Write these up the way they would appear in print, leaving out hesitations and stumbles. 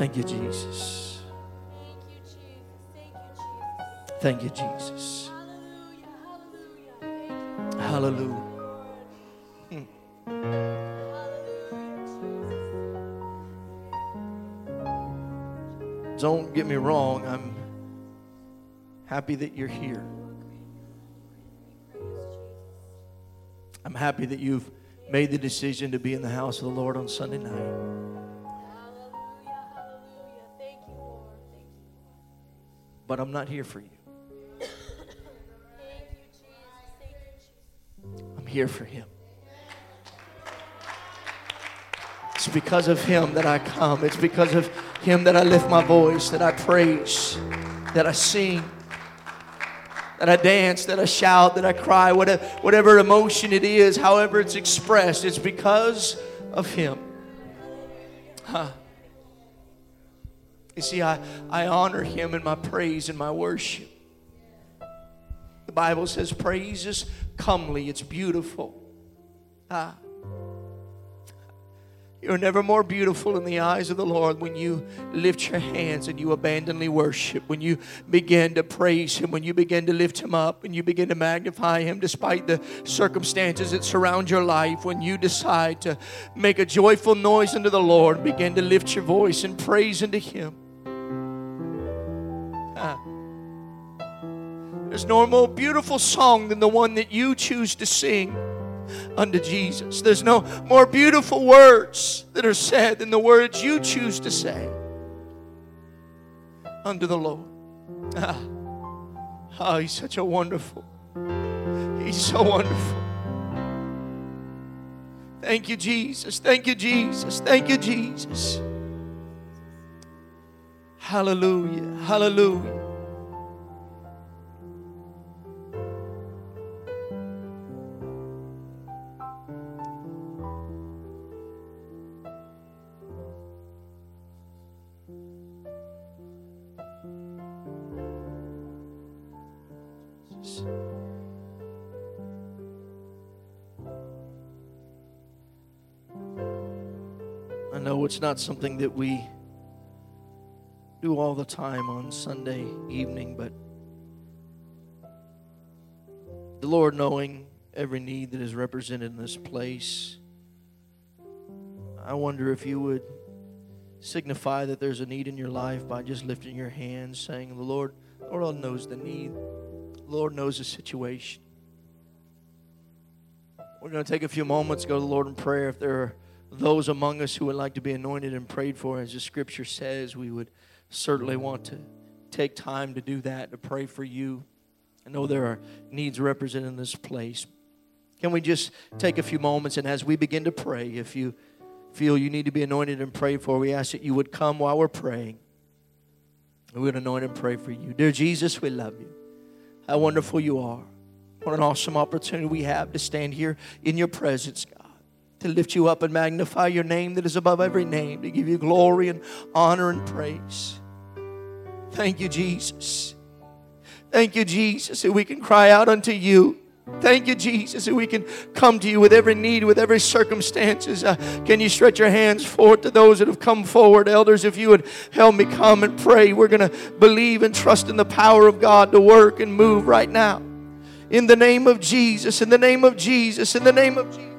Thank you, Jesus. Thank you, Jesus. Hallelujah. Don't get me wrong, I'm happy that you're here. I'm happy that you've made the decision to be in the house of the Lord on Sunday night. But I'm not here for you. I'm here for Him. It's because of Him that I come. It's because of Him that I lift my voice, that I praise, that I sing, that I dance, that I shout, that I cry, whatever emotion it is, however it's expressed, it's because of Him. You see, I honor Him in my praise and my worship. The Bible says praise is comely, it's beautiful. You're never more beautiful in the eyes of the Lord when you lift your hands and you abandonly worship, when you begin to praise Him, when you begin to lift Him up, when you begin to magnify Him despite the circumstances that surround your life, when you decide to make a joyful noise unto the Lord, begin to lift your voice and praise unto Him. There's no more beautiful song than the one that you choose to sing unto Jesus. There's no more beautiful words that are said than the words you choose to say unto the Lord. He's such a wonderful. He's so wonderful. Thank you, Jesus. Thank you, Jesus. Thank you, Jesus. Hallelujah. Hallelujah. I know it's not something that we do all the time on Sunday evening, but the Lord, knowing every need that is represented in this place, I wonder if you would signify that there's a need in your life by just lifting your hands, saying, the Lord knows the need. The Lord knows the situation. We're going to take a few moments to go to the Lord in prayer. If there are those among us who would like to be anointed and prayed for, as the Scripture says, we would certainly want to take time to do that, to pray for you. I know there are needs represented in this place. Can we just take a few moments, and as we begin to pray, if you feel you need to be anointed and prayed for, we ask that you would come while we're praying. We would anoint and pray for you. Dear Jesus, we love you. How wonderful you are. What an awesome opportunity we have to stand here in your presence, God, to lift you up and magnify your name that is above every name, to give you glory and honor and praise. Thank you, Jesus. Thank you, Jesus, that we can cry out unto you. Thank you, Jesus, that we can come to you with every need, with every circumstances. Can you stretch your hands forward to those that have come forward? Elders, if you would help me come and pray. We're going to believe and trust in the power of God to work and move right now. In the name of Jesus, in the name of Jesus, in the name of Jesus.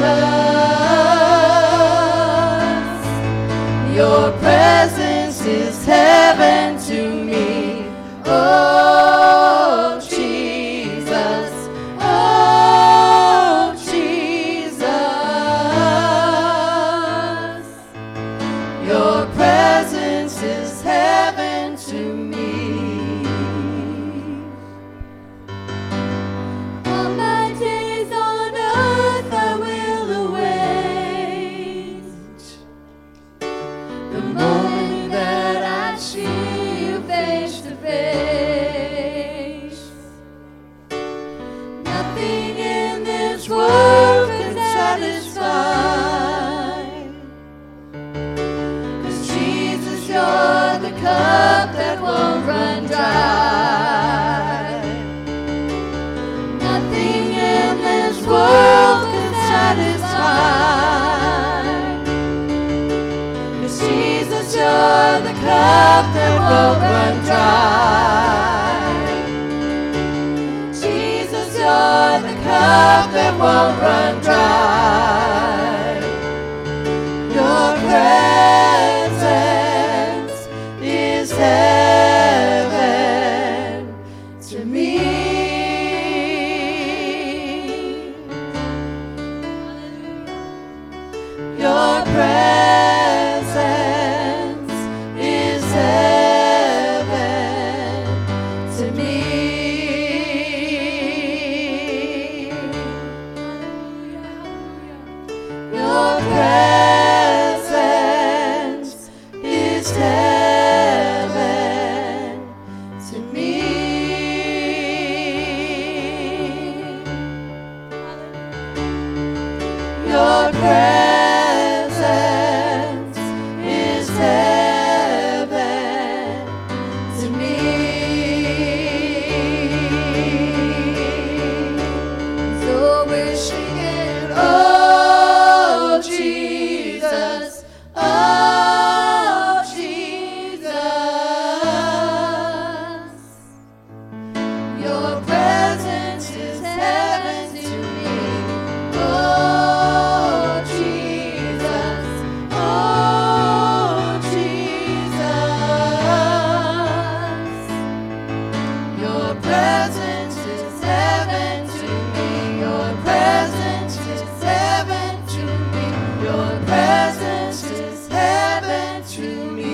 Your presence is heaven to me. Oh, Jesus. Oh, Jesus. Your presence is heaven to me. All my days on earth I will await the moment that I see you face to face. Nothing in this world can satisfy, 'cause Jesus, you're the cup that won't run dry. Nothing in this world can satisfy, 'cause Jesus, you're the cup that won't run dry. Jesus, you're the cup that won't run dry. Your presence is heaven to me. Your presence is heaven to me. Your presence is heaven to me. Your presence is heaven to me. So we're singing, oh Jesus, oh Jesus. Your presence is heaven to me. Oh Jesus, oh Jesus. Your presence is heaven to me. Your presence is heaven to me. Your presence is heaven to me.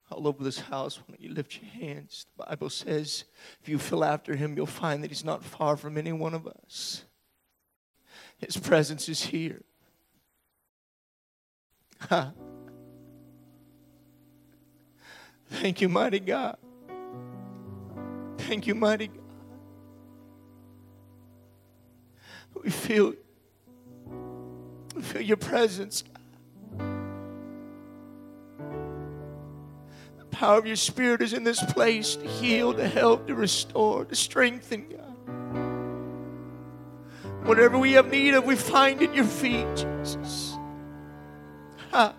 all over this house, why don't you lift your hands? The Bible says if you feel after Him, you'll find that He's not far from any one of us. His presence is here. Thank you, mighty God. Thank you, mighty God. We feel your presence, God. The power of your Spirit is in this place to heal, to help, to restore, to strengthen, God. Whatever we have need of, we find at your feet, Jesus. Ha.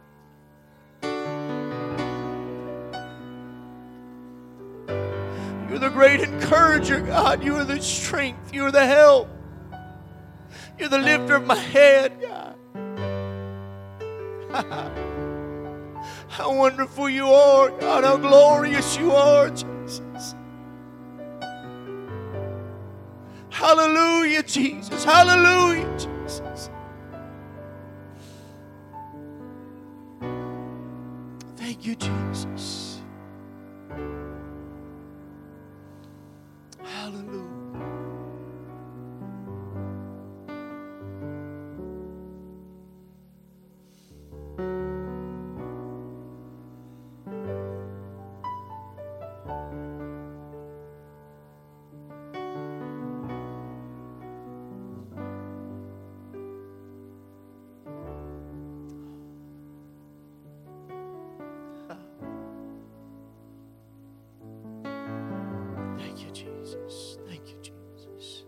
You're the great encourager, God. You are the strength. You are the help. You're the lifter of my head, God. How wonderful you are, God. How glorious you are, Jesus. Hallelujah, Jesus. Hallelujah, Jesus. Thank you, Jesus. Hallelujah. Thank you, Jesus. Thank you, Jesus.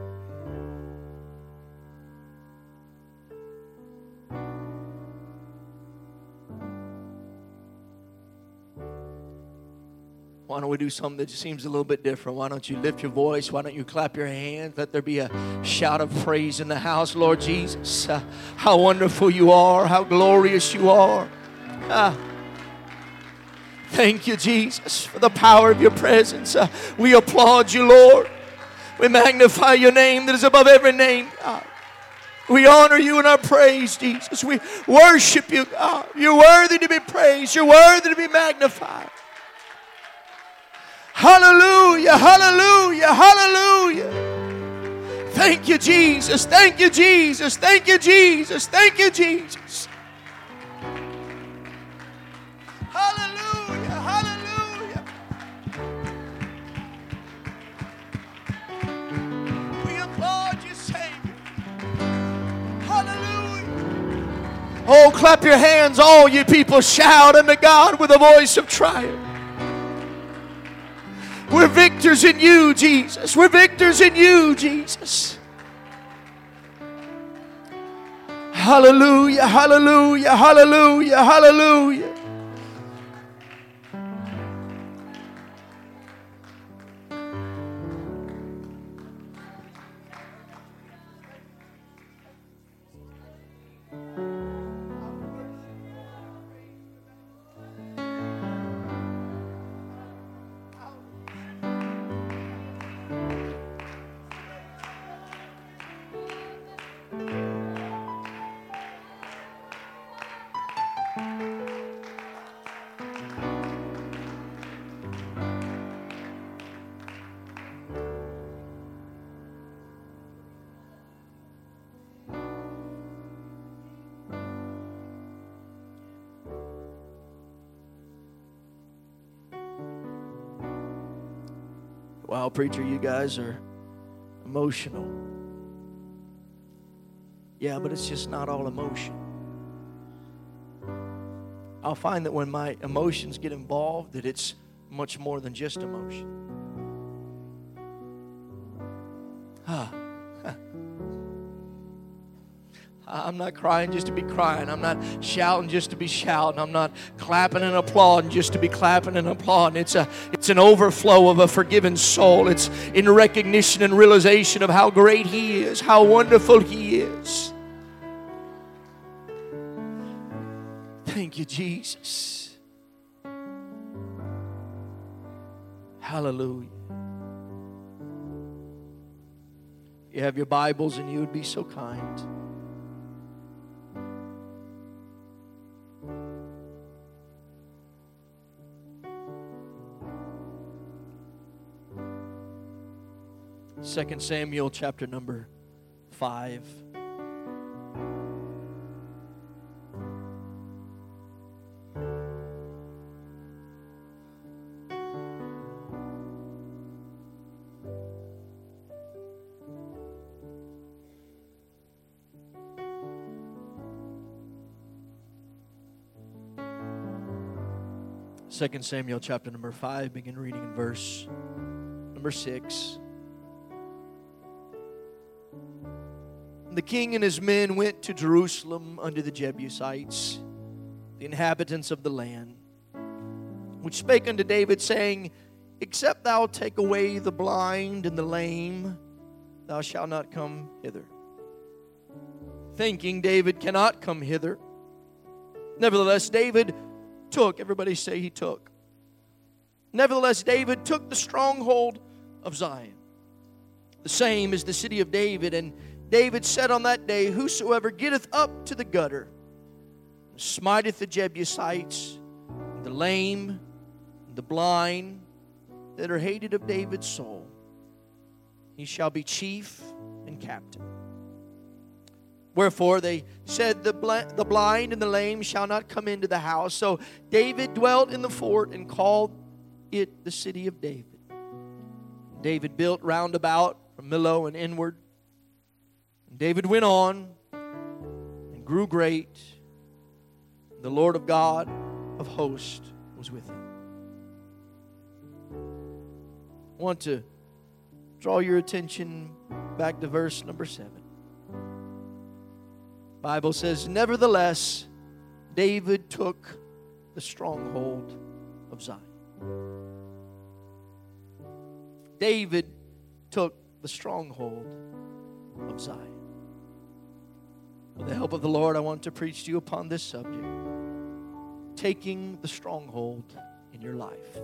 Why don't we do something that just seems a little bit different? Why don't you lift your voice? Why don't you clap your hands? Let there be a shout of praise in the house, Lord Jesus. How wonderful you are. How glorious you are. Thank you, Jesus, for the power of your presence. We applaud you, Lord. We magnify your name that is above every name, God. We honor you in our praise, Jesus. We worship you, God. You're worthy to be praised. You're worthy to be magnified. Hallelujah, hallelujah, hallelujah. Thank you, Jesus. Thank you, Jesus. Thank you, Jesus. Thank you, Jesus. Hallelujah, hallelujah. We applaud you, Savior. Hallelujah. Oh, clap your hands, all you people. Shout unto God with a voice of triumph. We're victors in you, Jesus. We're victors in you, Jesus. Hallelujah, hallelujah, hallelujah, hallelujah. Wow, preacher, you guys are emotional. Yeah, but it's just not all emotion. I'll find that when my emotions get involved, that it's much more than just emotion. I'm not crying just to be crying. I'm not shouting just to be shouting. I'm not clapping and applauding just to be clapping and applauding. It's an overflow of a forgiven soul. It's in recognition and realization of how great He is, how wonderful He is. Thank you, Jesus. Hallelujah. You have your Bibles and you would be so kind. 2 Samuel chapter number 5. Second Samuel chapter number 5, begin reading in verse number 6. The king and his men went to Jerusalem unto the Jebusites, the inhabitants of the land, which spake unto David, saying, Except thou take away the blind and the lame, thou shalt not come hither. Thinking David cannot come hither, nevertheless David took, everybody say he took. Nevertheless, David took the stronghold of Zion. The same is the city of David. And David said on that day, Whosoever getteth up to the gutter, and smiteth the Jebusites, the lame, and the blind, that are hated of David's soul, he shall be chief and captain. Wherefore they said, the blind and the lame shall not come into the house. So David dwelt in the fort and called it the city of David. David built round about from Millo and inward. And David went on and grew great. The Lord of God of hosts was with him. I want to draw your attention back to verse number 7. Bible says, Nevertheless, David took the stronghold of Zion. David took the stronghold of Zion. With the help of the Lord, I want to preach to you upon this subject. Taking the stronghold in your life.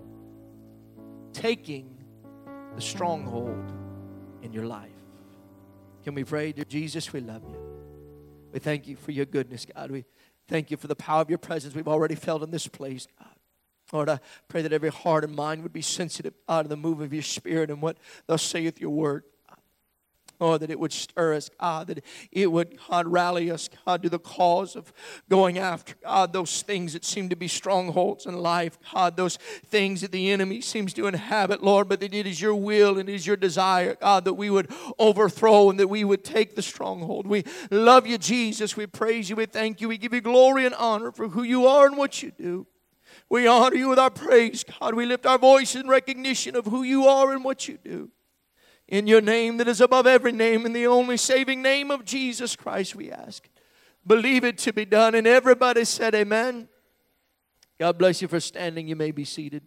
Taking the stronghold in your life. Can we pray? Dear Jesus, we love you. We thank you for your goodness, God. We thank you for the power of your presence we've already felt in this place, God. Lord, I pray that every heart and mind would be sensitive to the move of your Spirit and what thus saith your word. Lord, that it would stir us, God, that it would, God, rally us, God, to the cause of going after, God, those things that seem to be strongholds in life, God, those things that the enemy seems to inhabit, Lord, but that it is your will and it is your desire, God, that we would overthrow and that we would take the stronghold. We love you, Jesus. We praise you. We thank you. We give you glory and honor for who you are and what you do. We honor you with our praise, God. We lift our voice in recognition of who you are and what you do. In your name that is above every name, in the only saving name of Jesus Christ, we ask. Believe it to be done. And everybody said amen. God bless you for standing. You may be seated.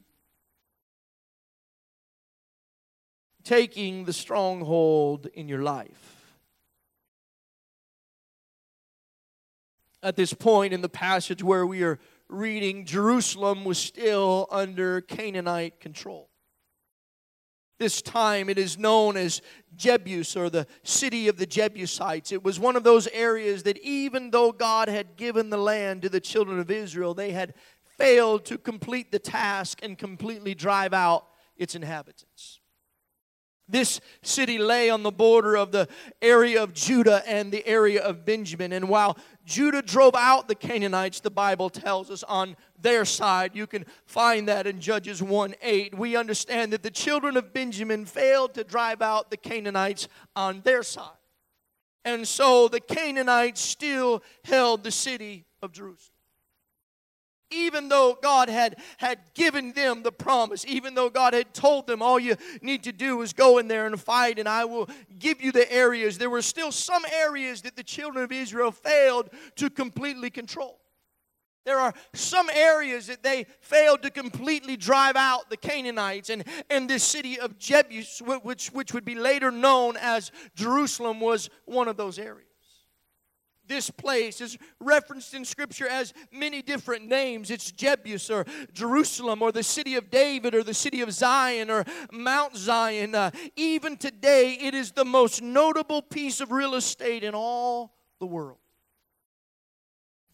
Taking the stronghold in your life. At this point in the passage where we are reading, Jerusalem was still under Canaanite control. This time it is known as Jebus, or the city of the Jebusites. It was one of those areas that even though God had given the land to the children of Israel, they had failed to complete the task and completely drive out its inhabitants. This city lay on the border of the area of Judah and the area of Benjamin. And while Judah drove out the Canaanites, the Bible tells us, on their side, you can find that in Judges 1:8. We understand that the children of Benjamin failed to drive out the Canaanites on their side. And so the Canaanites still held the city of Jerusalem. Even though God had given them the promise, even though God had told them all you need to do is go in there and fight and I will give you the areas, there were still some areas that the children of Israel failed to completely control. There are some areas that they failed to completely drive out the Canaanites, and this city of Jebus, which would be later known as Jerusalem, was one of those areas. This place is referenced in Scripture as many different names. It's Jebus, or Jerusalem, or the city of David, or the city of Zion, or Mount Zion. Even today, it is the most notable piece of real estate in all the world.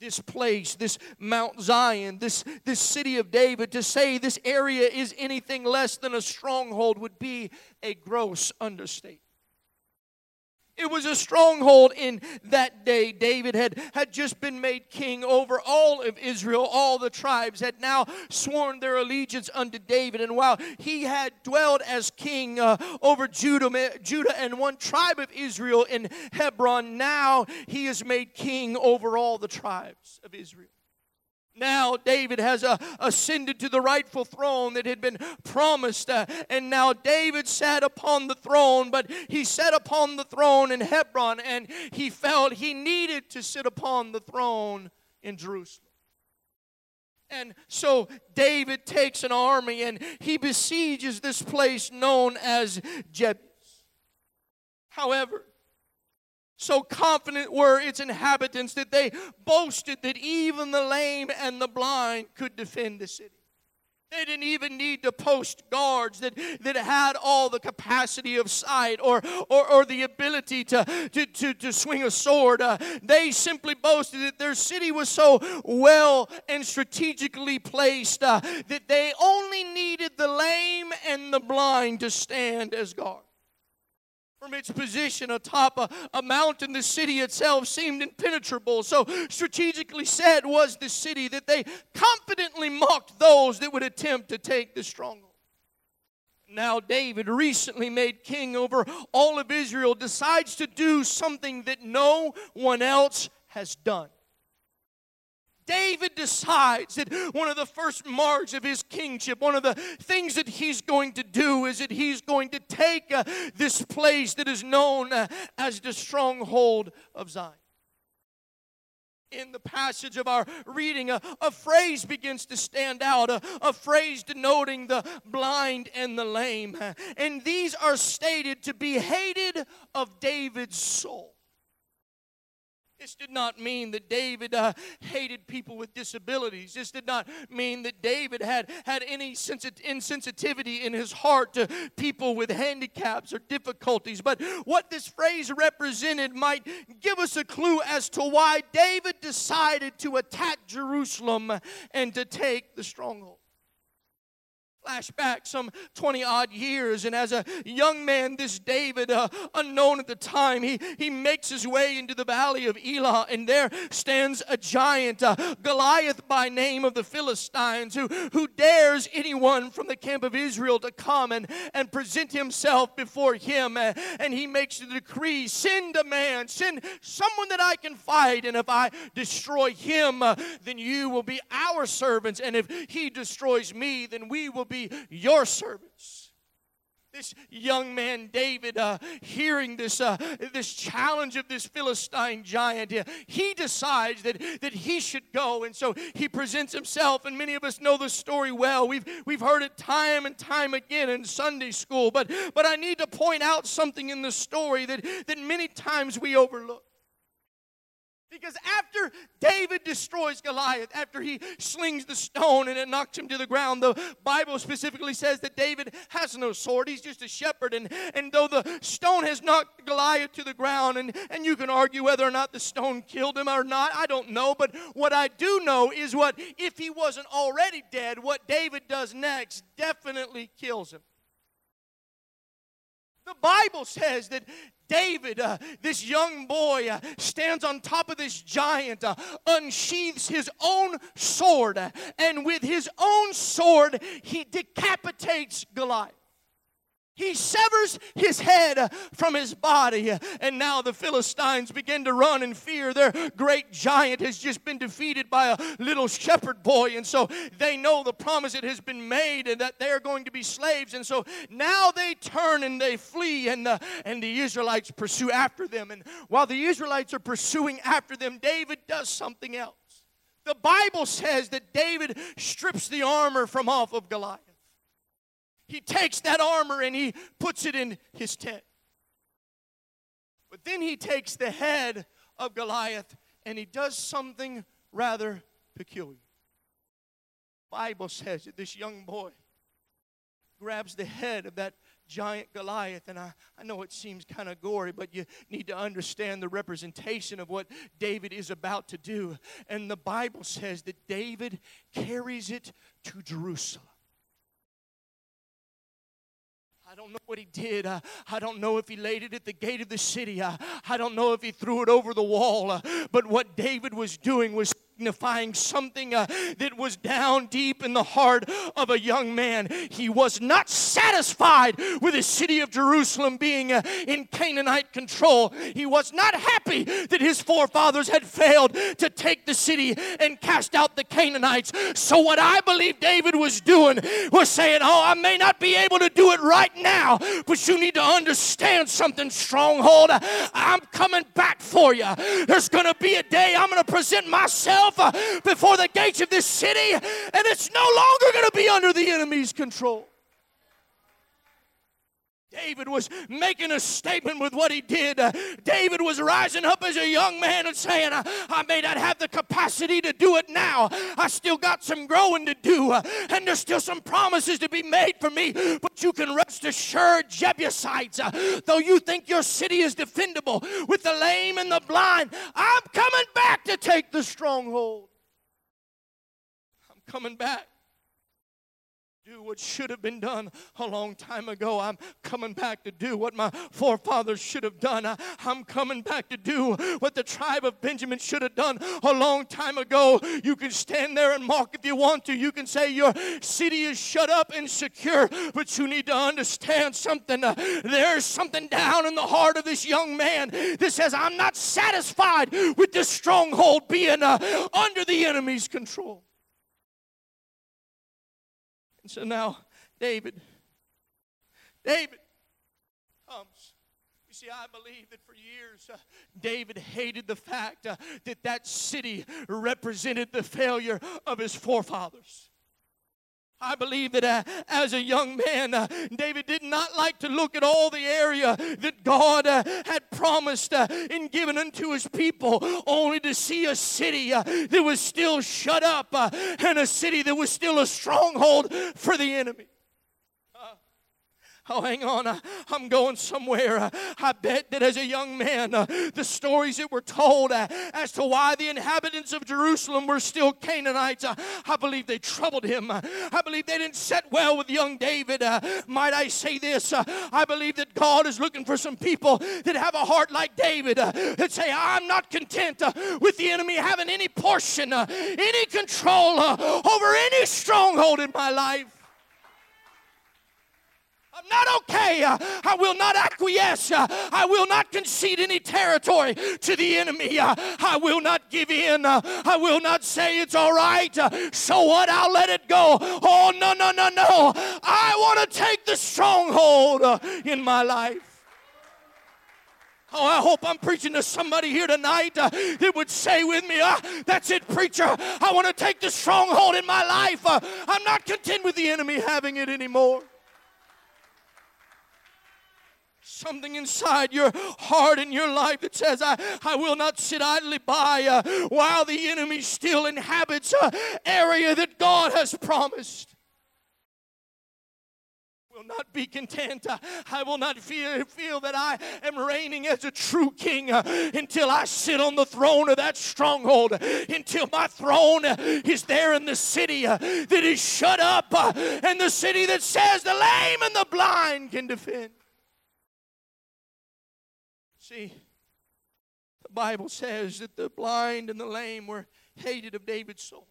this place, this Mount Zion, this city of David. To say this area is anything less than a stronghold would be a gross understatement. It was a stronghold in that day. David had just been made king over all of Israel. All the tribes had now sworn their allegiance unto David. And while he had dwelled as king over Judah and one tribe of Israel in Hebron, now he is made king over all the tribes of Israel. Now David has ascended to the rightful throne that had been promised. And now David sat upon the throne, but he sat upon the throne in Hebron, and he felt he needed to sit upon the throne in Jerusalem. And so David takes an army and he besieges this place known as Jebus. However, so confident were its inhabitants that they boasted that even the lame and the blind could defend the city. They didn't even need to post guards that had all the capacity of sight or the ability to swing a sword. They simply boasted that their city was so well and strategically placed that they only needed the lame and the blind to stand as guards. From its position atop a mountain, the city itself seemed impenetrable. So strategically set was the city that they confidently mocked those that would attempt to take the stronghold. Now David, recently made king over all of Israel, decides to do something that no one else has done. David decides that one of the first marks of his kingship, one of the things that he's going to do is that he's going to take this place that is known as the stronghold of Zion. In the passage of our reading, a phrase begins to stand out, a phrase denoting the blind and the lame. And these are stated to be hated of David's soul. This did not mean that David hated people with disabilities. This did not mean that David had any insensitivity in his heart to people with handicaps or difficulties. But what this phrase represented might give us a clue as to why David decided to attack Jerusalem and to take the stronghold. Flashback some 20-odd years, and as a young man, this David, unknown at the time, he makes his way into the valley of Elah, and there stands a giant, Goliath by name, of the Philistines, who dares anyone from the camp of Israel to come and present himself before him, and he makes the decree, send a man, send someone that I can fight, and if I destroy him, then you will be our servants, and if he destroys me, then we will be your servants. This young man David, hearing this challenge of this Philistine giant, he decides that he should go, and so he presents himself. And many of us know the story well. We've heard it time and time again in Sunday school. But I need to point out something in the story that many times we overlook. Because after David destroys Goliath, after he slings the stone and it knocks him to the ground, the Bible specifically says that David has no sword. He's just a shepherd. And though the stone has knocked Goliath to the ground, and you can argue whether or not the stone killed him or not, I don't know. But what I do know is what, if he wasn't already dead, what David does next definitely kills him. The Bible says that David, this young boy, stands on top of this giant, unsheathes his own sword, and with his own sword, he decapitates Goliath. He severs his head from his body, and now the Philistines begin to run in fear. Their great giant has just been defeated by a little shepherd boy, and so they know the promise that has been made and that they're going to be slaves, and so now they turn and they flee, and the Israelites pursue after them. And while the Israelites are pursuing after them, David does something else. The Bible says that David strips the armor from off of Goliath. He takes that armor and he puts it in his tent. But then he takes the head of Goliath and he does something rather peculiar. The Bible says that this young boy grabs the head of that giant Goliath. And I know it seems kind of gory, but you need to understand the representation of what David is about to do. And the Bible says that David carries it to Jerusalem. I don't know what he did. I don't know if he laid it at the gate of the city. I don't know if he threw it over the wall. But what David was doing was signifying something that was down deep in the heart of a young man. He was not satisfied with the city of Jerusalem being in Canaanite control. He was not happy that his forefathers had failed to take the city and cast out the Canaanites. So what I believe David was doing was saying, oh, I may not be able to do it right now, but you need to understand something, stronghold. I'm coming back for you. There's going to be a day I'm going to present myself before the gates of this city, and it's no longer going to be under the enemy's control. David was making a statement with what he did. David was rising up as a young man and saying, I may not have the capacity to do it now. I still got some growing to do, and there's still some promises to be made for me. But you can rest assured, Jebusites, though you think your city is defendable with the lame and the blind, I'm coming back to take the stronghold. I'm coming back. Do what should have been done a long time ago. I'm coming back to do what my forefathers should have done. I'm coming back to do what the tribe of Benjamin should have done a long time ago. You can stand there and mock if you want to. You can say your city is shut up and secure, but you need to understand something. There's something down in the heart of this young man that says, I'm not satisfied with this stronghold being under the enemy's control. And so now David comes. You see, I believe that for years David hated the fact that city represented the failure of his forefathers. I believe that as a young man, David did not like to look at all the area that God had promised and given unto his people, only to see a city that was still shut up and a city that was still a stronghold for the enemy. Oh, hang on, I'm going somewhere. I bet that as a young man, the stories that were told as to why the inhabitants of Jerusalem were still Canaanites, I believe they troubled him. I believe they didn't set well with young David. Might I say this? I believe that God is looking for some people that have a heart like David, that say, I'm not content with the enemy having any portion, any control over any stronghold in my life. I'm not okay. I will not acquiesce. I will not concede any territory to the enemy. I will not give in. I will not say it's all right. So what? I'll let it go. Oh, no. I want to take the stronghold in my life. Oh, I hope I'm preaching to somebody here tonight that would say with me, that's it, preacher. I want to take the stronghold in my life. I'm not content with the enemy having it anymore. Something inside your heart and your life that says, I will not sit idly by while the enemy still inhabits an area that God has promised. Will not be content. I will not feel that I am reigning as a true king until I sit on the throne of that stronghold, until my throne is there in the city that is shut up, and the city that says the lame and the blind can defend. See, the Bible says that the blind and the lame were hated of David's soul.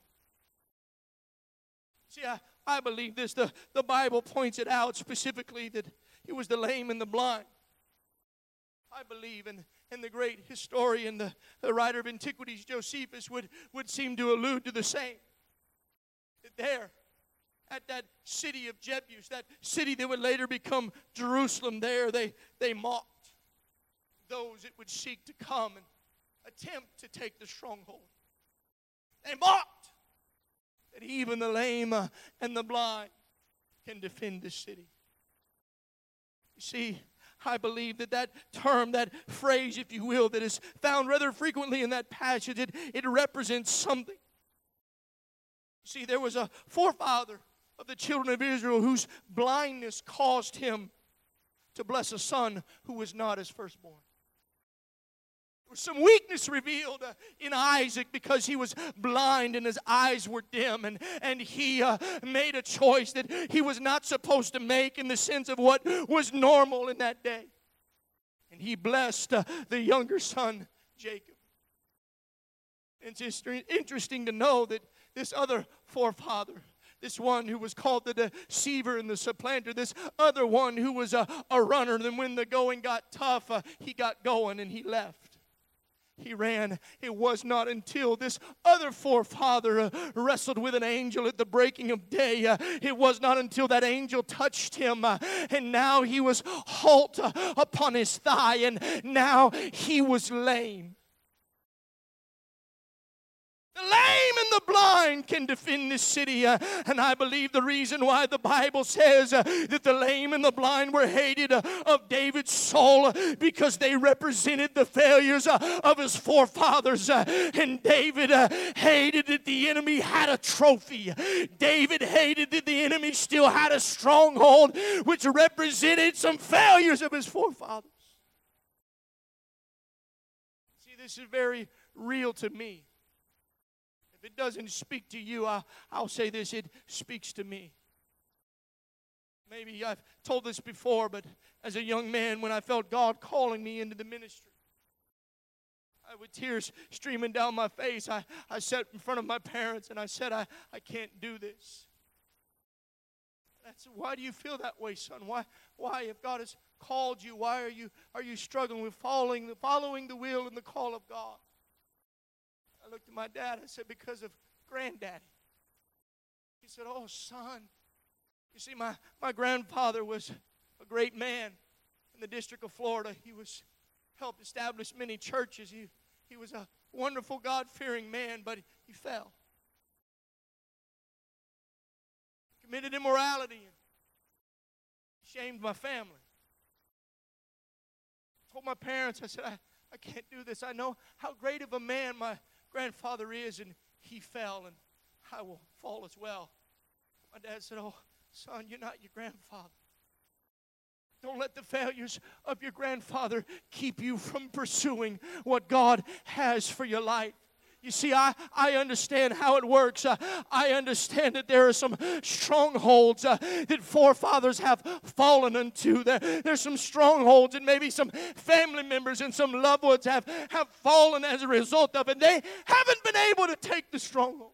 See, I believe this. The Bible points it out specifically that it was the lame and the blind. I believe, and the great historian, the writer of Antiquities, Josephus, would seem to allude to the same. That there, at that city of Jebus, that city that would later become Jerusalem, there they mocked those that would seek to come and attempt to take the stronghold. They mocked that even the lame and the blind can defend this city. You see, I believe that term, that phrase, if you will, that is found rather frequently in that passage, it represents something. See, there was a forefather of the children of Israel whose blindness caused him to bless a son who was not his firstborn. There was some weakness revealed in Isaac because he was blind and his eyes were dim, and he made a choice that he was not supposed to make in the sense of what was normal in that day. And he blessed the younger son, Jacob. It's just interesting to know that this other forefather, this one who was called the deceiver and the supplanter, this other one who was a runner, then when the going got tough, he got going and he left. He ran. It was not until this other forefather wrestled with an angel at the breaking of day. It was not until that angel touched him, and now he was halt upon his thigh, and now he was lame. The lame and the blind can defend this city, and I believe the reason why the Bible says that the lame and the blind were hated of David's soul because they represented the failures of his forefathers, and David hated that the enemy had a trophy. David hated that the enemy still had a stronghold which represented some failures of his forefathers. See, this is very real to me. If it doesn't speak to you, I'll say this, it speaks to me. Maybe I've told this before, but as a young man, when I felt God calling me into the ministry, with tears streaming down my face, I sat in front of my parents and I said, I can't do this. I said, why do you feel that way, son? Why, if God has called you, why are you struggling with following the will and the call of God? I looked at my dad. I said, because of granddaddy. He said, oh, son. You see, my grandfather was a great man in the District of Florida. He helped establish many churches. He was a wonderful, God-fearing man, but he fell. Committed immorality and shamed my family. I told my parents, I said, I can't do this. I know how great of a man my grandfather is, and he fell, and I will fall as well. My dad said, oh, son, you're not your grandfather. Don't let the failures of your grandfather keep you from pursuing what God has for your life. You see, I understand how it works. I understand that there are some strongholds that forefathers have fallen into. There's some strongholds and maybe some family members and some loved ones have fallen as a result of it. They haven't been able to take the stronghold.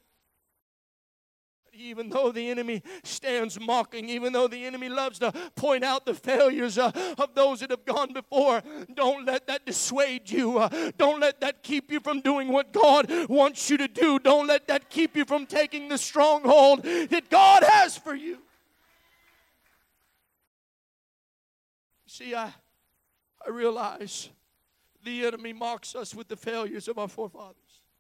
Even though the enemy stands mocking, even though the enemy loves to point out the failures of those that have gone before, don't let that dissuade you. Don't let that keep you from doing what God wants you to do. Don't let that keep you from taking the stronghold that God has for you. See, I realize the enemy mocks us with the failures of our forefathers.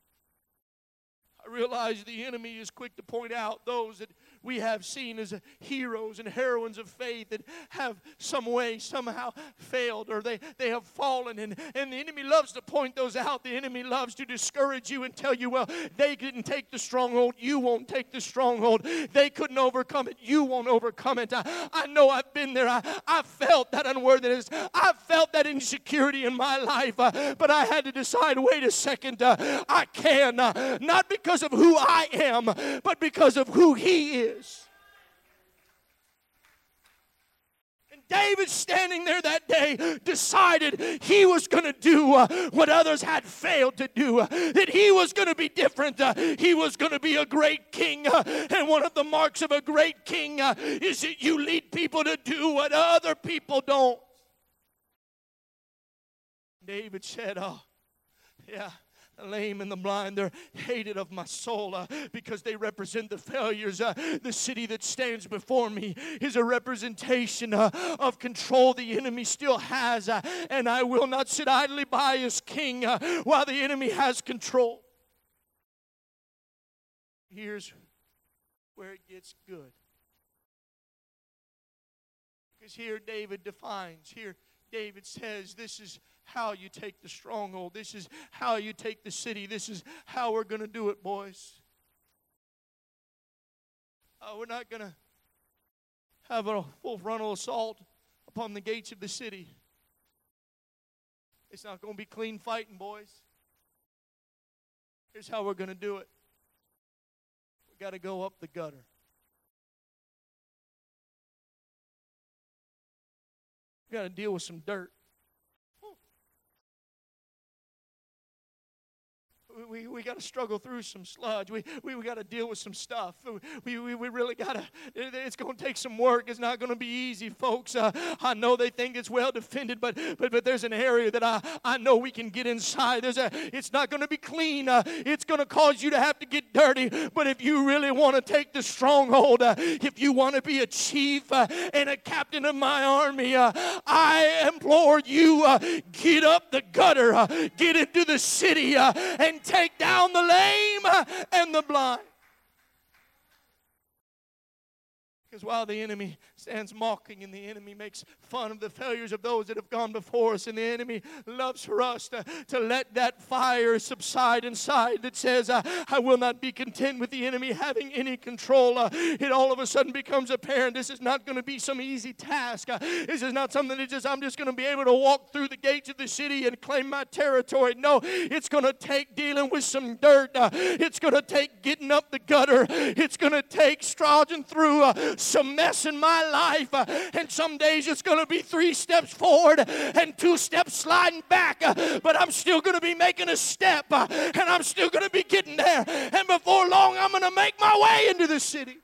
I realize the enemy is quick to point out those that we have seen as heroes and heroines of faith that have some way, somehow failed, or they have fallen. And the enemy loves to point those out. The enemy loves to discourage you and tell you, well, they didn't take the stronghold. You won't take the stronghold. They couldn't overcome it. You won't overcome it. I know I've been there. I felt that unworthiness. I felt that insecurity in my life. But I had to decide, wait a second, I can. Not because of who I am, but because of who He is. And David, standing there that day, decided he was going to do what others had failed to do, that he was going to be different. He was going to be a great king. And one of the marks of a great king is that you lead people to do what other people don't. David said, oh, yeah. The lame and the blind, they're hated of my soul because they represent the failures. The city that stands before me is a representation of control the enemy still has. And I will not sit idly by as king while the enemy has control. Here's where it gets good. Because here David defines, here David says, this is how you take the stronghold. This is how you take the city. This is how we're going to do it, boys. We're not going to have a full frontal assault up on the gates of the city. It's not going to be clean fighting, boys. Here's how we're going to do it. We got to go up the gutter. We got to deal with some dirt. We got to struggle through some sludge. We got to deal with some stuff. We really got to, it's going to take some work. It's not going to be easy, folks. I know they think it's well defended, but there's an area that I know we can get inside. It's not going to be clean. It's going to cause you to have to get dirty. But if you really want to take the stronghold, if you want to be a chief and a captain of my army, I implore you, get up the gutter, get into the city, and take down the lame and the blind. Because while the enemy stands mocking and the enemy makes fun of the failures of those that have gone before us, and the enemy loves for us to let that fire subside inside that says, I will not be content with the enemy having any control. It all of a sudden becomes apparent this is not going to be some easy task. This is not something that I'm just going to be able to walk through the gates of the city and claim my territory. No, it's going to take dealing with some dirt. It's going to take getting up the gutter. It's going to take striding through some mess in my life, and some days it's going to be 3 steps forward and 2 steps sliding back, but I'm still going to be making a step, and I'm still going to be getting there, and before long I'm going to make my way into the city.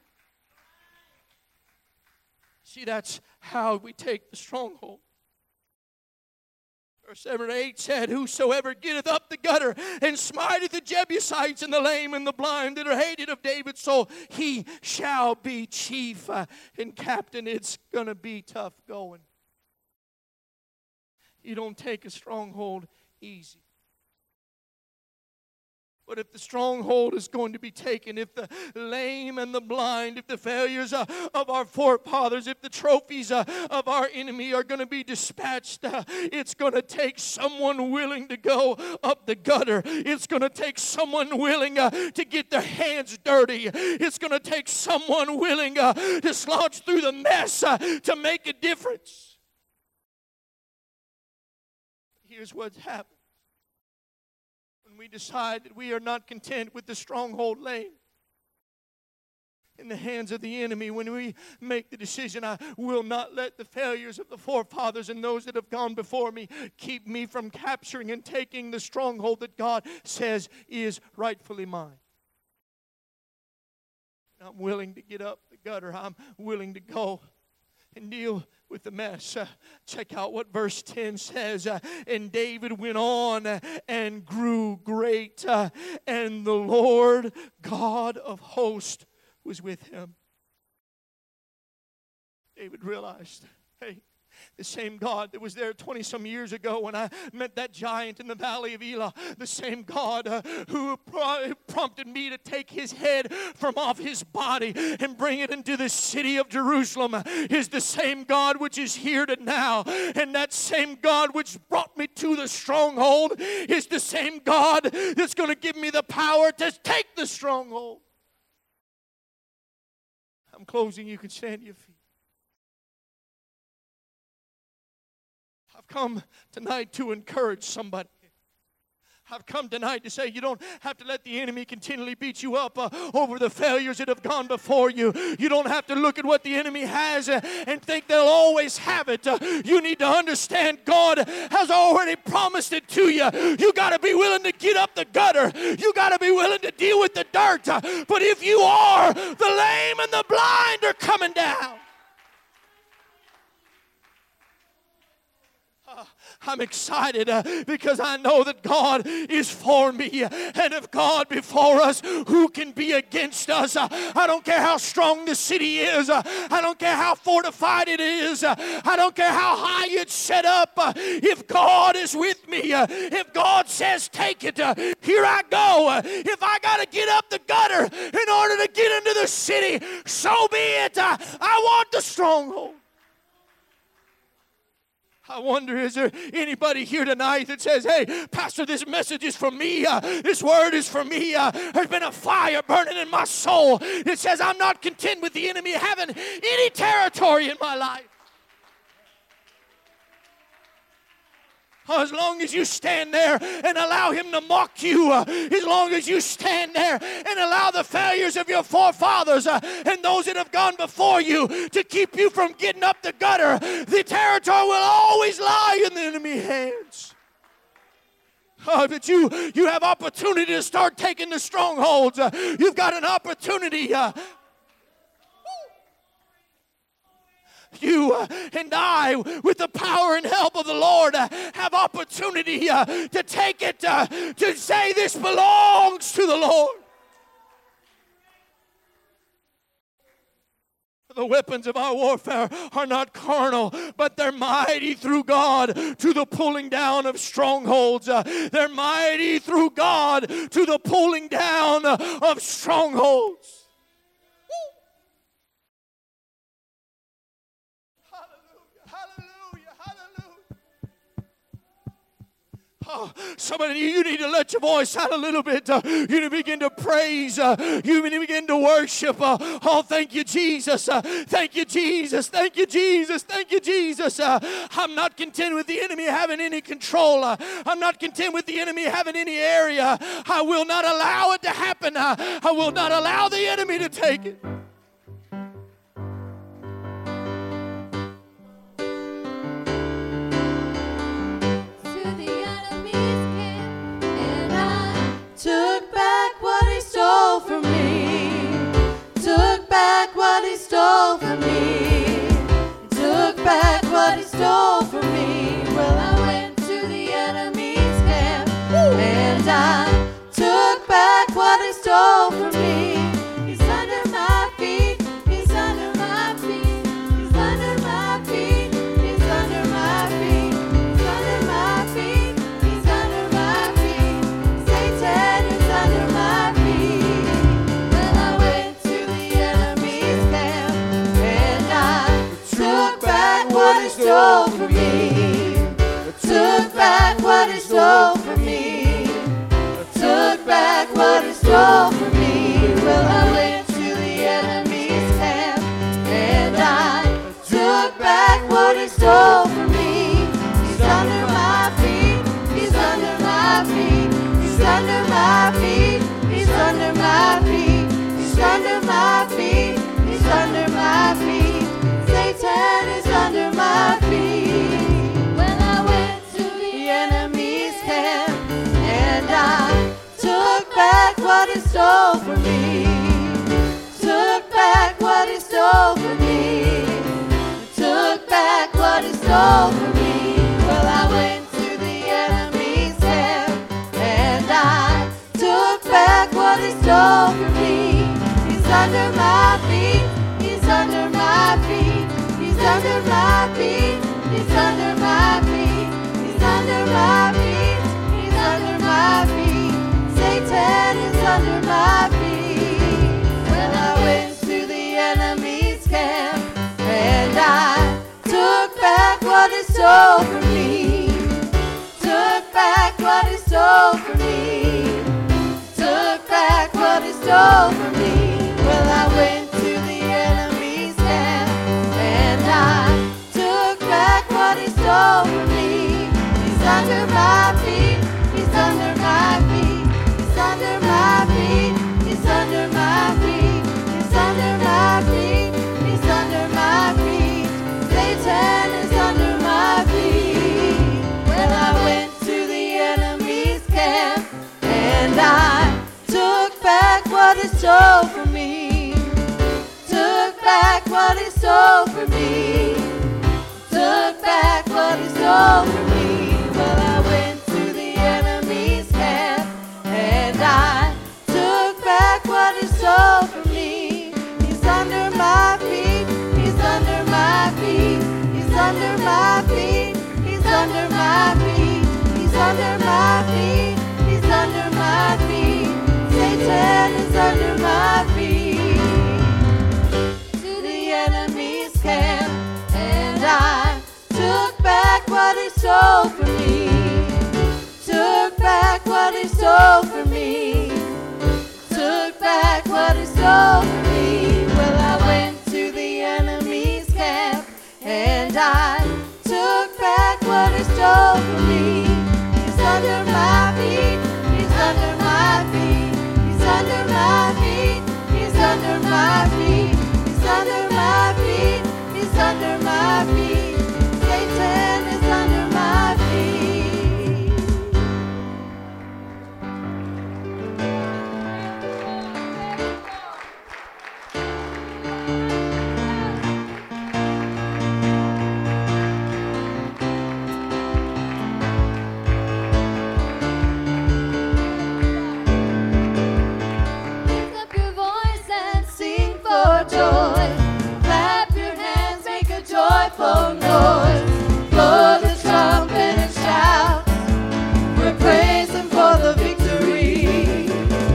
See, that's how we take the stronghold. Verse 7 and 8 said, whosoever getteth up the gutter and smiteth the Jebusites and the lame and the blind that are hated of David's soul, he shall be chief and captain. It's going to be tough going. You don't take a stronghold easy. But if the stronghold is going to be taken, if the lame and the blind, if the failures of our forefathers, if the trophies of our enemy are going to be dispatched, it's going to take someone willing to go up the gutter. It's going to take someone willing to get their hands dirty. It's going to take someone willing to slouch through the mess to make a difference. Here's what's happened. When we decide that we are not content with the stronghold laying in the hands of the enemy, when we make the decision, I will not let the failures of the forefathers and those that have gone before me keep me from capturing and taking the stronghold that God says is rightfully mine. I'm willing to get up the gutter. I'm willing to go and deal with the mess. Check out what verse 10 says. And David went on and grew great, and the Lord God of hosts was with him. David realized, hey, the same God that was there 20-some years ago when I met that giant in the valley of Elah, the same God who prompted me to take his head from off his body and bring it into the city of Jerusalem, is the same God which is here to now. And that same God which brought me to the stronghold is the same God that's going to give me the power to take the stronghold. I'm closing. You can stand to your feet. I've come tonight to encourage somebody. I've come tonight to say you don't have to let the enemy continually beat you up over the failures that have gone before you. You don't have to look at what the enemy has and think they'll always have it. You need to understand God has already promised it to you. You got to be willing to get up the gutter. You got to be willing to deal with the dirt. But if you are, the lame and the blind are coming down. I'm excited because I know that God is for me. And if God before us, who can be against us? I don't care how strong the city is. I don't care how fortified it is. I don't care how high it's set up. If God is with me, if God says take it, here I go. If I got to get up the gutter in order to get into the city, so be it. I want the stronghold. I wonder, is there anybody here tonight that says, hey, Pastor, this message is for me. This word is for me. There's been a fire burning in my soul. It says I'm not content with the enemy having any territory in my life. As long as you stand there and allow him to mock you, as long as you stand there and allow the failures of your forefathers and those that have gone before you to keep you from getting up the gutter, the territory will always lie in the enemy's hands. But you have opportunity to start taking the strongholds. You've got an opportunity. You and I, with the power and help of the Lord, have opportunity to take it, to say this belongs to the Lord. The weapons of our warfare are not carnal, but they're mighty through God to the pulling down of strongholds. They're mighty through God to the pulling down of strongholds. Oh, somebody, you need to let your voice out a little bit. You need to begin to praise. You need to begin to worship. Oh, thank you, Jesus. Thank you, Jesus. Thank you, Jesus. Thank you, Jesus. I'm not content with the enemy having any control. I'm not content with the enemy having any area. I will not allow it to happen. I will not allow the enemy to take it. Took back what he stole from me. Took back what he stole from me. Took back what he stole from me. Well, I went to the enemy's camp and I took back what he stole from me. He's under my feet. He's under my feet. He's under my feet. He's under my feet. He's under my feet. He's under my feet. Satan is under my feet. Well, I went to the enemy's camp and I took back what he stole from me. Took back what he stole from me. Took back what he stole from me. Well, I went to the enemy's camp and I took back what he stole from me. He's under my feet. He's under my feet. He's under my feet. He's under my feet. He's under my feet. He's under my feet. Satan is under my feet. When I went to the enemy's camp and I took back what he stole from me. Took back what he stole from me. Took back what he stole from me. Well, I went to the enemy's camp and I took back what he stole from me. He's under my feet. He's under my feet. He's under my feet. He's under my feet. He's under my feet. He's under my feet. Satan is under my feet. Well, I went to the enemy's camp and I took back what he stole from me. Took back what he stole from me. Took back what he stole from me. Well, I went to the enemy's camp and I took back what he stole from me. He's under my feet. He's under my feet. He's under my feet. He's under my feet. He's under my feet. He's under my feet. Satan is under my feet. Well, I went to the enemy's camp and I took back what he stole from me. Took back what he stole from me. Took back what he stole from me. Well, I went to the enemy's camp and I took back what he stole from me. He's under my feet. He's under my feet. He's under my feet. He's under my feet. He's under my feet. He's under my feet. Satan is under my feet. To the enemy's camp and I took back what he stole from me. Took back what he stole from me. Took back what he stole from me. Well, I went to the enemy's camp and I took back what he stole from me. under my feet. Satan is under my feet. Lift up your voice and sing for joy. Clap your hands, make a joyful noise. Blow the trumpet and shout. We're praising for the victory.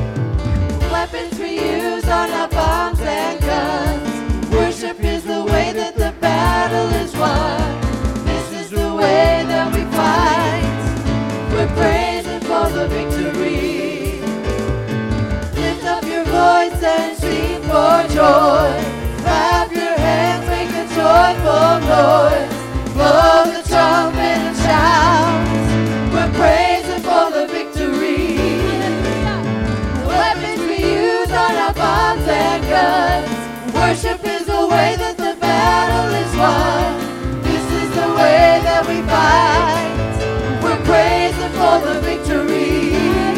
Weapons we use are not bombs and guns. Worship is the way that the battle is won. This is the way that we fight. We're praising for the victory. Lift up your voice and sing for joy. Clap your hands, make a joyful noise. Blow the trumpet and shout. We're praising for the victory. The weapons we use are not bombs and guns. Worship is the way that the battle is won. This is the way that we fight. We're praising for the victory.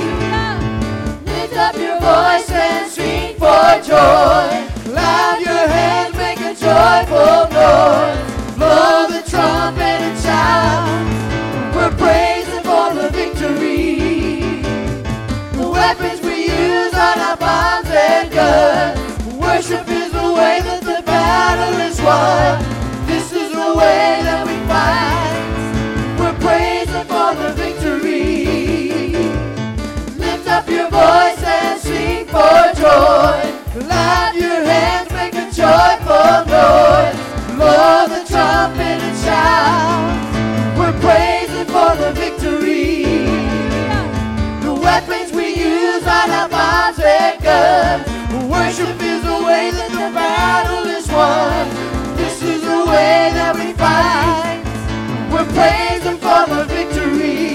Lift up your voice and sing for joy. Clap your hands, make a joyful noise. Blow the trumpet and shout. We're praising for the victory. The weapons we use are not bombs and guns. Worship is the way that the battle is won. This is the way that we fight. We're praising for the victory. Lift up your voice and sing for joy. Clap your hands, make a joyful noise. Blow the trumpet and shout. We're praising for the victory. The weapons we use are not bombs and guns. Worship is the way that the battle is won. This is the way that we fight. We're praising for the victory.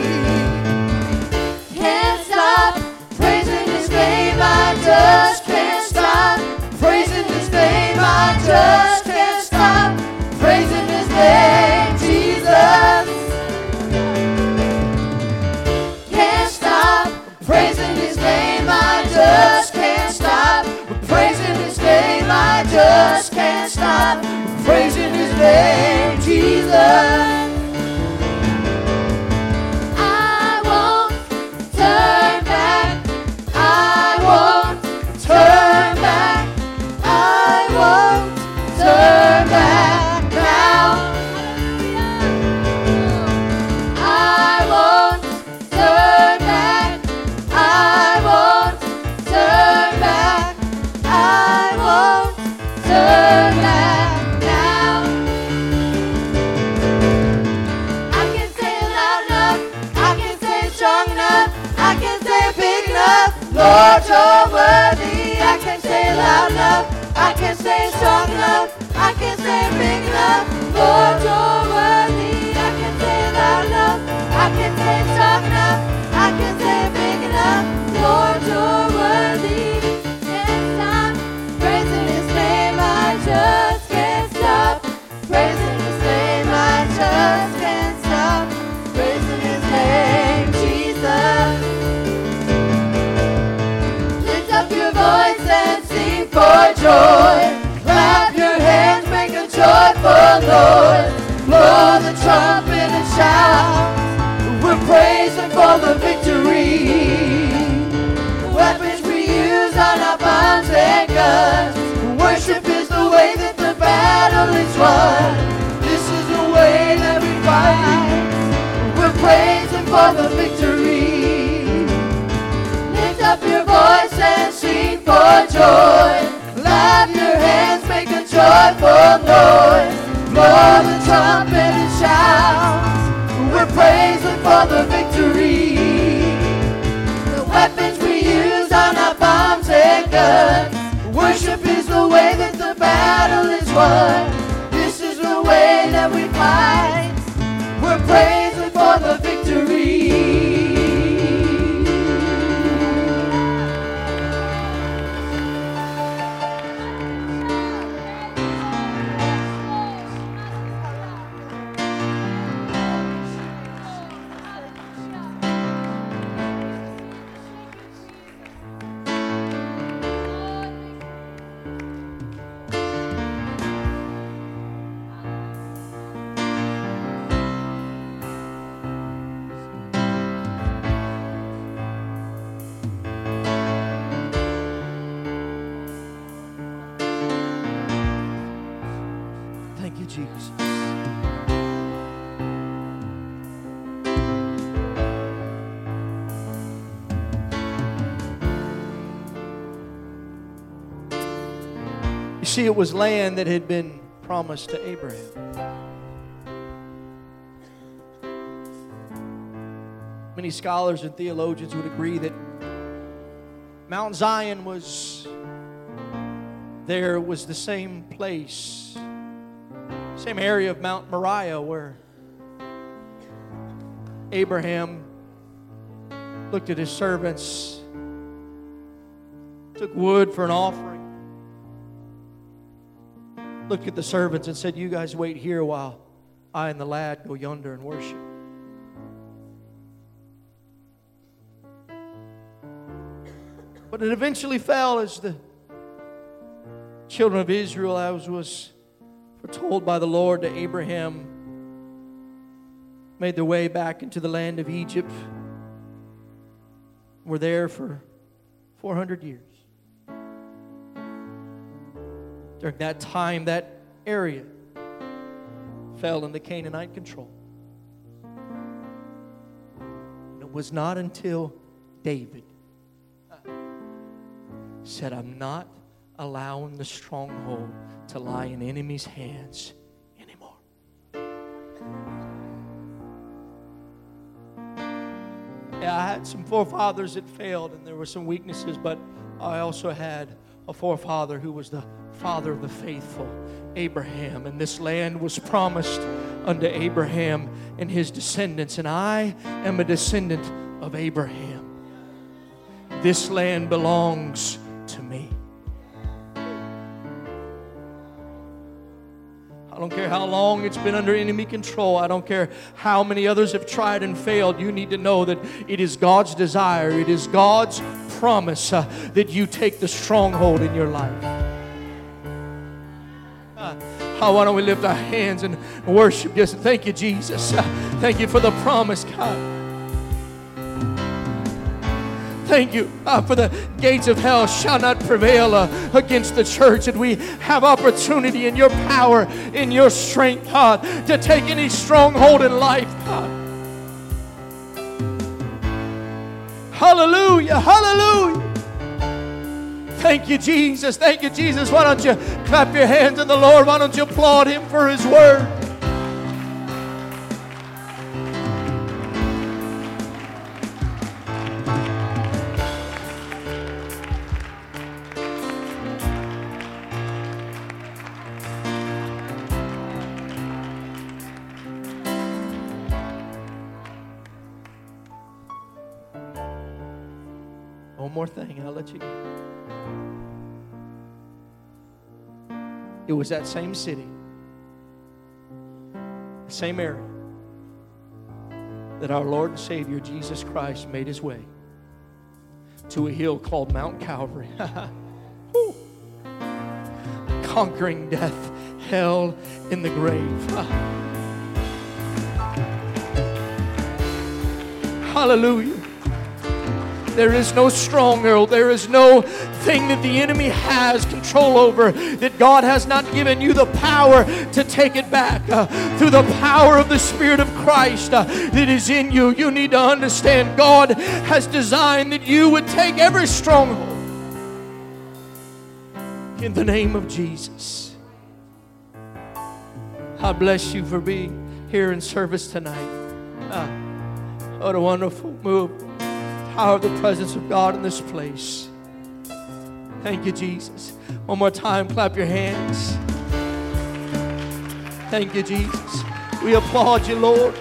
Can't stop praising His name. I just can't stop praising His name. I just can't stop praising His name, Jesus. Can't stop praising His name. I just can't stop praising His name. I just can't stop praising His name, Jesus. I won't turn back. I won't turn back. I won't turn back now. I won't turn back. I won't turn back. I won't turn back now. I can say it loud enough. I can say it strong enough. I can say it big enough. Lord, you're worthy. I can say it loud enough. I can say it strong enough. I can say it big enough. Lord, you're worthy. I can say it loud enough. I can say it strong enough. I can say it big enough. Lord, you're worthy. Can't stop praising His name. I just can't stop praising His name. I just can't stop praising His name, Jesus. Lift up your voice and sing for joy. Clap your hands, make a joyful noise. Blow the trumpet and shout. We're praising for the victory. The weapons we use are not bombs and guns. Worship is the way that the battle is won. This is the way that we fight. We're praising for the victory. Lift up your voice and sing for joy. Clap your hands, make a joyful noise. Blow the trumpet and shout. We're praising for the victory. The weapons we use are not bombs and guns. Worship is the way that the battle is won. This is the way that we fight. We're praising for the victory. Jesus. You see, it was land that had been promised to Abraham. Many scholars and theologians would agree that Mount Zion was the same place, same area of Mount Moriah where Abraham looked at his servants, took wood for an offering, looked at the servants and said, "You guys wait here while I and the lad go yonder and worship." But it eventually fell as the children of Israel, as was foretold by the Lord to Abraham, made their way back into the land of Egypt. Were there for 400 years. During that time, that area fell into Canaanite control. And it was not until David said, "I'm not allowing the stronghold to lie in enemies' hands anymore." Yeah, I had some forefathers that failed and there were some weaknesses, but I also had a forefather who was the father of the faithful, Abraham. And this land was promised unto Abraham and his descendants. And I am a descendant of Abraham. This land belongs to me. I don't care how long it's been under enemy control. I don't care how many others have tried and failed. You need to know that it is God's desire. It is God's promise that you take the stronghold in your life. Why don't we lift our hands and worship? Just thank you, Jesus. Thank you for the promise, God. Thank you for the gates of hell shall not prevail against the church. And we have opportunity in your power, in your strength, God, to take any stronghold in life, God. Hallelujah, hallelujah. Thank you, Jesus. Thank you, Jesus. Why don't you clap your hands in the Lord? Why don't you applaud Him for His word? One more thing and I'll let you go. It was that same city, the same area, that our Lord and Savior Jesus Christ made His way to a hill called Mount Calvary. Conquering death, hell, and the grave. Hallelujah. There is no stronghold. There is no thing that the enemy has control over that God has not given you the power to take it back. Through the power of the Spirit of Christ that is in you, you need to understand God has designed that you would take every stronghold in the name of Jesus. I bless you for being here in service tonight. What a wonderful move. Power of the presence of God in this place. Thank you, Jesus. One more time, clap your hands. Thank you, Jesus. We applaud you, Lord.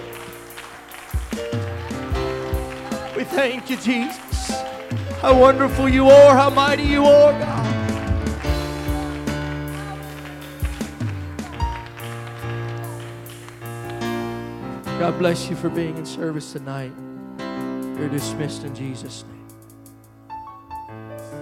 We thank you, Jesus. How wonderful you are, how mighty you are, God. God bless you for being in service tonight. You're dismissed in Jesus' name.